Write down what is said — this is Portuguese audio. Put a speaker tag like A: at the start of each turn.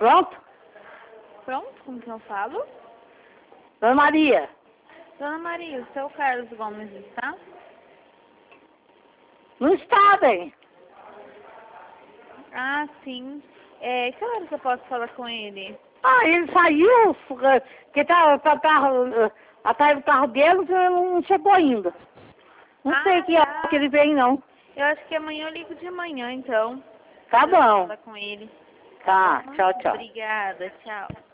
A: Pronto?
B: Pronto, como que eu falo?
A: Dona Maria.
B: Dona Maria, o seu Carlos Gomes está?
A: Não está bem.
B: Ah, sim. Que hora que eu posso falar com ele?
A: Ah, ele saiu, porque tá atrás do carro dele, não chegou ainda. Não sei que hora que ele vem, não.
B: Eu acho que amanhã eu ligo de manhã, então.
A: Tá
B: Pra
A: bom.
B: falar com ele.
A: Tá, tchau, tchau.
B: Obrigada, tchau.